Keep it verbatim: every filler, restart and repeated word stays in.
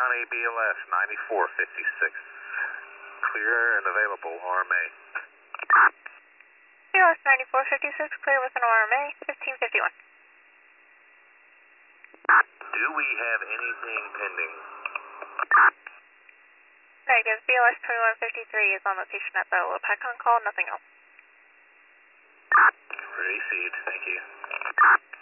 County B L S ninety-four fifty-six. Clear and available R M A. B L S ninety-four fifty-six, clear with an R M A, fifteen fifty-one. Do we have anything pending? Negative, B L S twenty-one fifty-three is on location at the Lopakon call, nothing else. Received, thank you.